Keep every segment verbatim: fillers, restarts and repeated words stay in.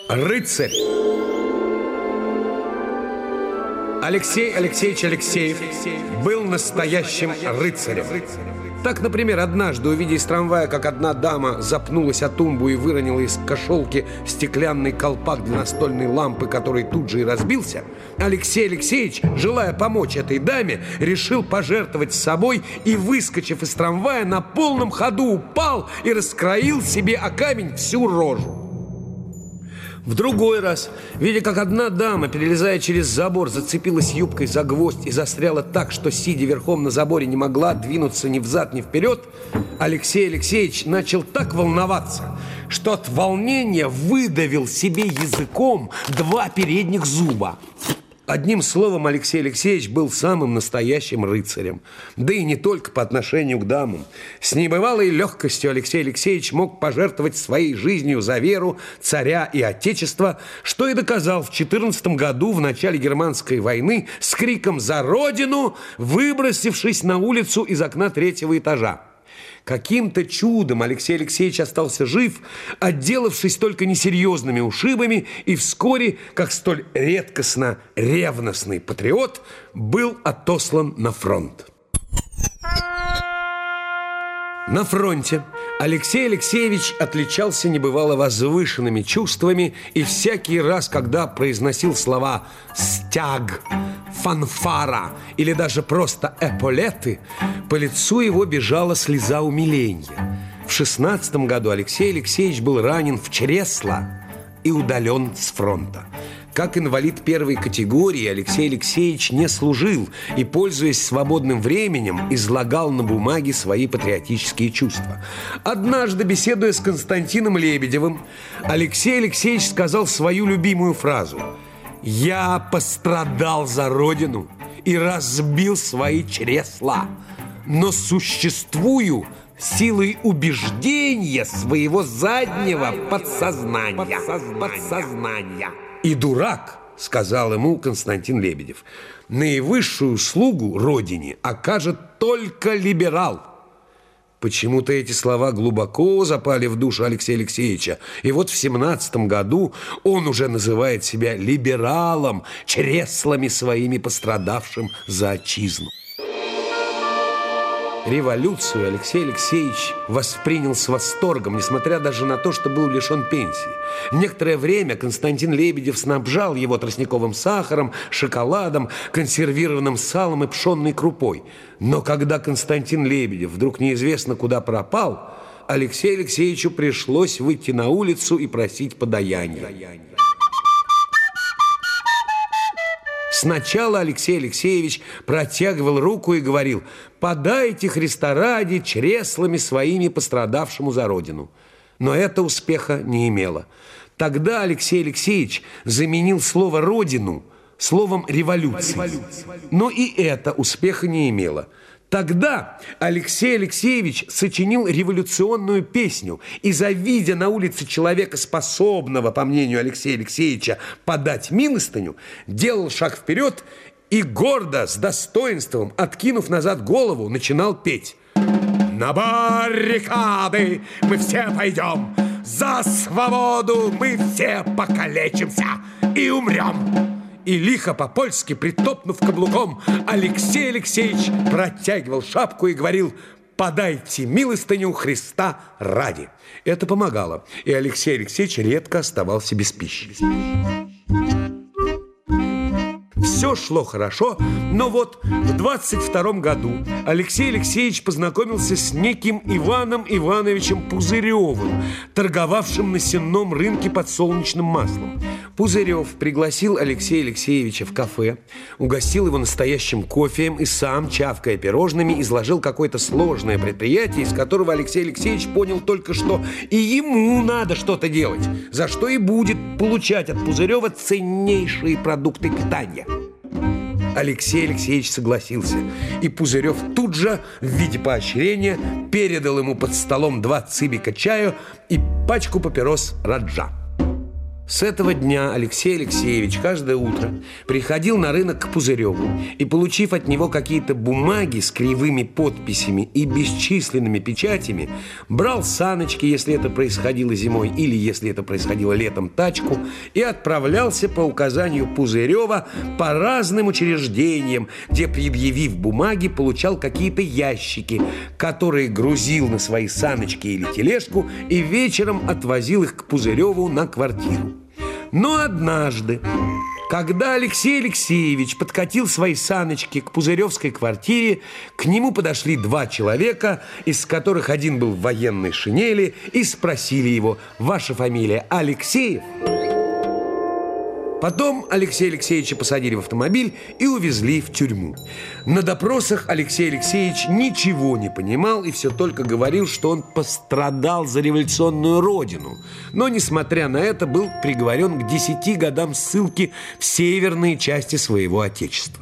Рыцарь. Алексей Алексеевич Алексеев был настоящим рыцарем. Так, например, однажды, увидя из трамвая, как одна дама запнулась о тумбу и выронила из кошелки стеклянный колпак для настольной лампы, который тут же и разбился, Алексей Алексеевич, желая помочь этой даме, решил пожертвовать собой и, выскочив из трамвая, на полном ходу упал и раскроил себе о камень всю рожу. В другой раз, видя, как одна дама, перелезая через забор, зацепилась юбкой за гвоздь и застряла так, что, сидя верхом на заборе, не могла двинуться ни взад, ни вперед, Алексей Алексеевич начал так волноваться, что от волнения выдавил себе языком два передних зуба. Одним словом, Алексей Алексеевич был самым настоящим рыцарем. Да и не только по отношению к дамам. С небывалой легкостью Алексей Алексеевич мог пожертвовать своей жизнью за веру, царя и отечества, что и доказал в четырнадцатом году, в начале Германской войны, с криком «За Родину!», выбросившись на улицу из окна третьего этажа. Каким-то чудом Алексей Алексеевич остался жив, отделавшись только несерьезными ушибами, и вскоре, как столь редкостно ревностный патриот, был отослан на фронт. На фронте Алексей Алексеевич отличался небывало возвышенными чувствами, и всякий раз, когда произносил слова «стяг», «фанфара» или даже просто «эполеты», по лицу его бежала слеза умиления. В шестнадцатом году Алексей Алексеевич был ранен в чресло и удален с фронта. Как инвалид первой категории, Алексей Алексеевич не служил и, пользуясь свободным временем, излагал на бумаге свои патриотические чувства. Однажды, беседуя с Константином Лебедевым, Алексей Алексеевич сказал свою любимую фразу: «Я пострадал за Родину и разбил свои чресла, но существую силой убеждения своего заднего подсознания». подсознания. «И дурак, — сказал ему Константин Лебедев, — наивысшую услугу Родине окажет только либерал». Почему-то эти слова глубоко запали в душу Алексея Алексеевича. И вот в семнадцатом году он уже называет себя либералом, чреслами своими пострадавшим за отчизну. Революцию Алексей Алексеевич воспринял с восторгом, несмотря даже на то, что был лишен пенсии. Некоторое время Константин Лебедев снабжал его тростниковым сахаром, шоколадом, консервированным салом и пшенной крупой. Но когда Константин Лебедев вдруг неизвестно куда пропал, Алексею Алексеевичу пришлось выйти на улицу и просить подаяния. Сначала Алексей Алексеевич протягивал руку и говорил: «Подайте, Христа ради, чреслами своими пострадавшему за Родину». Но это успеха не имело. Тогда Алексей Алексеевич заменил слово «родину» словом «революция». Но и это успеха не имело. Тогда Алексей Алексеевич сочинил революционную песню и, завидя на улице человека, способного, по мнению Алексея Алексеевича, подать милостыню, делал шаг вперед и гордо, с достоинством, откинув назад голову, начинал петь: «На баррикады мы все пойдем, за свободу мы все покалечимся и умрем». И лихо по-польски, притопнув каблуком, Алексей Алексеевич протягивал шапку и говорил: «Подайте милостыню Христа ради». Это помогало, и Алексей Алексеевич редко оставался без пищи. Все шло хорошо, но вот в двадцать втором году Алексей Алексеевич познакомился с неким Иваном Ивановичем Пузыревым, торговавшим на сенном рынке подсолнечным маслом. Пузырев пригласил Алексея Алексеевича в кафе, угостил его настоящим кофеем и сам, чавкая пирожными, изложил какое-то сложное предприятие, из которого Алексей Алексеевич понял только, что и ему надо что-то делать, за что и будет получать от Пузырева ценнейшие продукты питания. Алексей Алексеевич согласился, и Пузырев тут же, в виде поощрения, передал ему под столом два цибика чаю и пачку папирос «Раджа». С этого дня Алексей Алексеевич каждое утро приходил на рынок к Пузыреву и, получив от него какие-то бумаги с кривыми подписями и бесчисленными печатями, брал саночки, если это происходило зимой, или, если это происходило летом, тачку, и отправлялся по указанию Пузырева по разным учреждениям, где, предъявив бумаги, получал какие-то ящики, которые грузил на свои саночки или тележку и вечером отвозил их к Пузыреву на квартиру. Но однажды, когда Алексей Алексеевич подкатил свои саночки к пузыревской квартире, к нему подошли два человека, из которых один был в военной шинели, и спросили его: «Ваша фамилия Алексеев?» Потом Алексея Алексеевича посадили в автомобиль и увезли в тюрьму. На допросах Алексей Алексеевич ничего не понимал и все только говорил, что он пострадал за революционную родину. Но, несмотря на это, был приговорен к десяти годам ссылки в северные части своего отечества.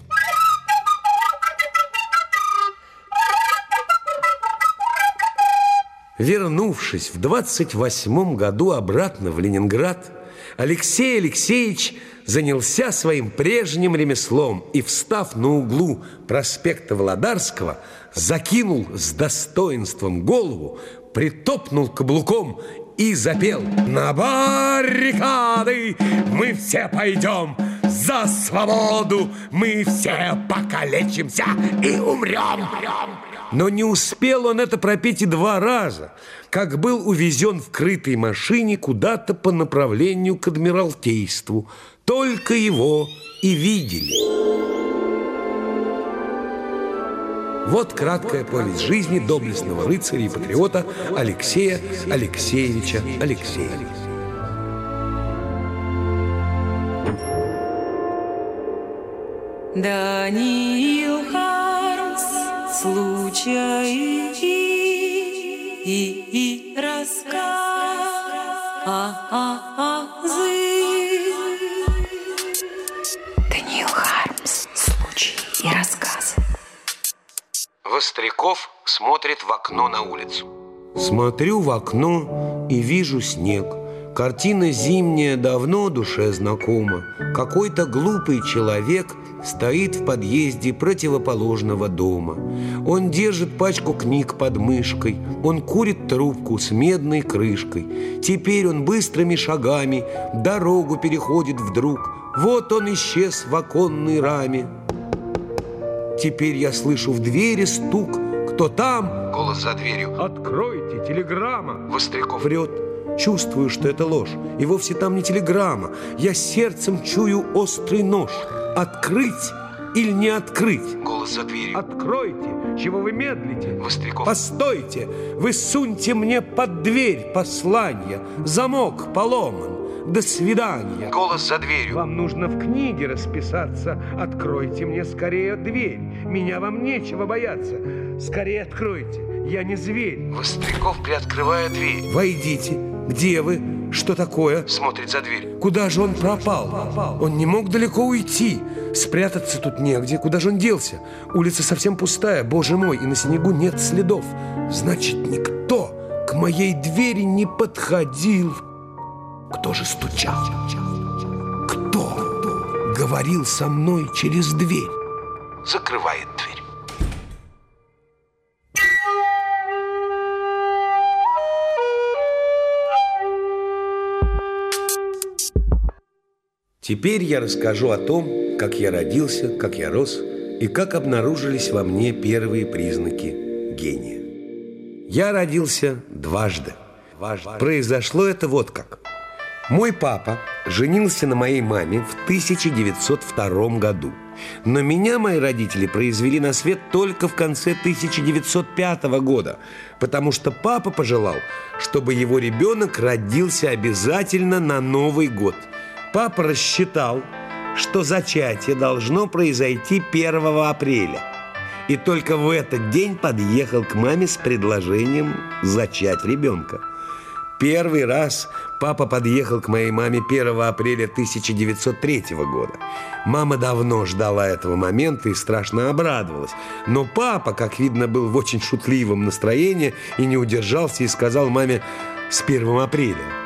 Вернувшись в двадцать восьмом году обратно в Ленинград, Алексей Алексеевич занялся своим прежним ремеслом и, встав на углу проспекта Володарского, закинул с достоинством голову, притопнул каблуком и запел: «На баррикады мы все пойдем, за свободу мы все покалечимся и умрем». Но не успел он это пропеть и два раза, как был увезен в крытой машине куда-то по направлению к Адмиралтейству. Только его и видели. Вот краткая повесть жизни доблестного рыцаря и патриота Алексея Алексеевича Алексеева. Даниил Хармс, случай и, и, и рассказ, а, а, Даниил Хармс, случай и рассказ. Востряков смотрит в окно на улицу. Смотрю в окно и вижу снег. Картина зимняя давно душе знакома. Какой-то глупый человек стоит в подъезде противоположного дома. Он держит пачку книг под мышкой. Он курит трубку с медной крышкой. Теперь он быстрыми шагами дорогу переходит вдруг. Вот он исчез в оконной раме. Теперь я слышу в двери стук. «Кто там?» Голос за дверью. «Откройте, телеграмма!» Востряков врет. Чувствую, что это ложь. И вовсе там не телеграмма. Я сердцем чую острый нож. Открыть или не открыть? Голос за дверью. «Откройте! Чего вы медлите?» Востряков. «Постойте! Вы суньте мне под дверь послание. Замок поломан. До свидания!» Голос за дверью. «Вам нужно в книге расписаться. Откройте мне скорее дверь. Меня вам нечего бояться. Скорее откройте. Я не зверь». Востряков, приоткрывая дверь. «Войдите. Где вы? Что такое?» Смотрит за дверь. «Куда же он пропал? Он не мог далеко уйти. Спрятаться тут негде. Куда же он делся? Улица совсем пустая, боже мой, и на снегу нет следов. Значит, никто к моей двери не подходил. Кто же стучал? Кто говорил со мной через дверь?» Закрывает дверь. Теперь я расскажу о том, как я родился, как я рос и как обнаружились во мне первые признаки гения. Я родился дважды. Произошло это вот как. Мой папа женился на моей маме в тысяча девятьсот втором году. Но меня мои родители произвели на свет только в конце тысяча девятьсот пятого года, потому что папа пожелал, чтобы его ребенок родился обязательно на Новый год. Папа рассчитал, что зачатие должно произойти первого апреля. И только в этот день подъехал к маме с предложением зачать ребенка. Первый раз папа подъехал к моей маме первого апреля тысяча девятьсот третьего года. Мама давно ждала этого момента и страшно обрадовалась. Но папа, как видно, был в очень шутливом настроении и не удержался и сказал маме: «С первым апреля».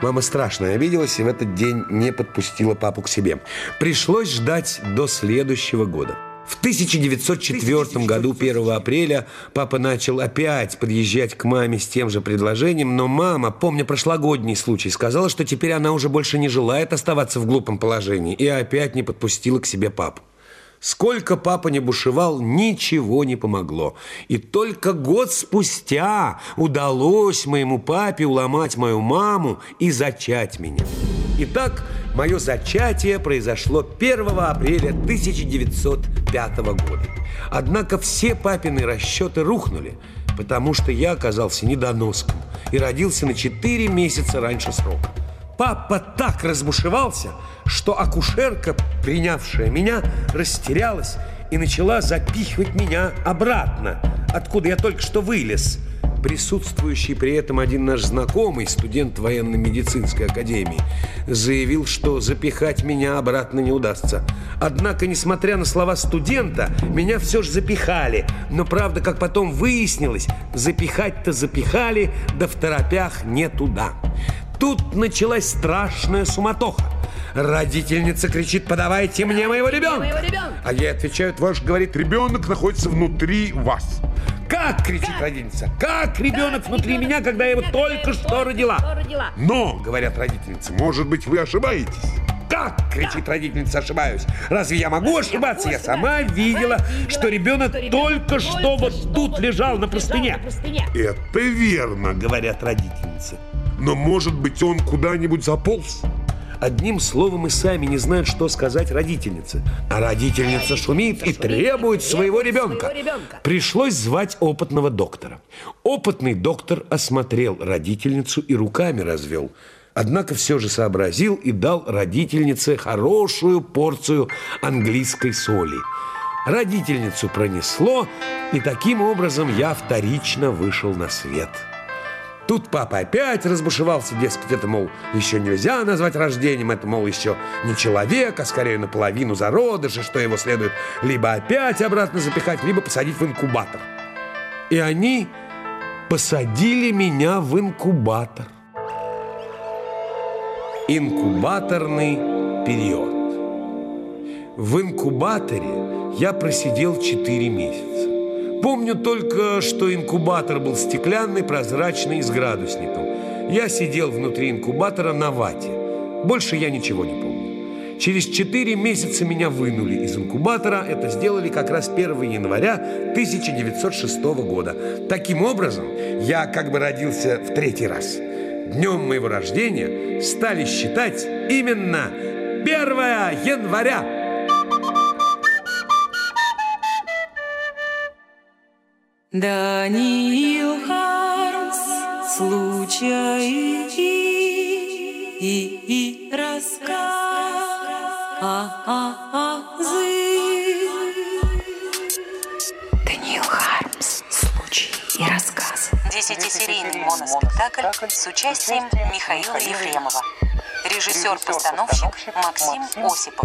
Мама страшно обиделась и в этот день не подпустила папу к себе. Пришлось ждать до следующего года. В тысяча девятьсот четвёртом году, первого апреля, папа начал опять подъезжать к маме с тем же предложением, но мама, помня прошлогодний случай, сказала, что теперь она уже больше не желает оставаться в глупом положении, и опять не подпустила к себе папу. Сколько папа не бушевал, ничего не помогло. И только год спустя удалось моему папе уломать мою маму и зачать меня. Итак, мое зачатие произошло первого апреля тысяча девятьсот пятого года. Однако все папины расчеты рухнули, потому что я оказался недоноском и родился на четыре месяца раньше срока. Папа так разбушевался, что акушерка, принявшая меня, растерялась и начала запихивать меня обратно, откуда я только что вылез. Присутствующий при этом один наш знакомый, студент военно-медицинской академии, заявил, что запихать меня обратно не удастся. Однако, несмотря на слова студента, меня все же запихали. Но, правда, как потом выяснилось, запихать-то запихали, да второпях не туда. Тут началась страшная суматоха. Родительница кричит: подавайте мне моего ребенка. А ей отвечают: ваш, говорит, ребенок находится внутри вас. Как, кричит как? родительница, как ребенок как внутри ребенок, меня, когда я его только что родила? родила? Но, говорят родительницы, может быть, вы ошибаетесь. Как, кричит родительница, ошибаюсь? Разве я могу Разве ошибаться? Я, я сама видела, что ребенок, что ребенок только что вот что тут лежал на простыне. Это верно, говорят родительницы. Но, может быть, он куда-нибудь заполз? Одним словом, и сами не знают, что сказать родительнице. А родительница шумит и требует своего ребенка. Пришлось звать опытного доктора. Опытный доктор осмотрел родительницу и руками развел. Однако все же сообразил и дал родительнице хорошую порцию английской соли. Родительницу пронесло, и таким образом я вторично вышел на свет. Тут папа опять разбушевался, дескать, это, мол, еще нельзя назвать рождением, это, мол, еще не человек, а скорее наполовину зародыша, что его следует либо опять обратно запихать, либо посадить в инкубатор. И они посадили меня в инкубатор. Инкубаторный период. В инкубаторе я просидел четыре месяца. Помню только, что инкубатор был стеклянный, прозрачный и с градусником. Я сидел внутри инкубатора на вате. Больше я ничего не помню. Через четыре месяца меня вынули из инкубатора. Это сделали как раз первого января тысяча девятьсот шестого года. Таким образом, я как бы родился в третий раз. Днем моего рождения стали считать именно первого января. Даниил Хармс, случай и, и, и рассказ. Даниил Хармс, случай и рассказ. Десятисерийный моноспектакль с участием Михаила Ефремова. Режиссер-постановщик Максим Осипов.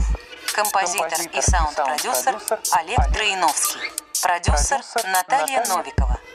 Композитор и саунд-продюсер Олег Троиновский. Продюсер Наталья Новикова.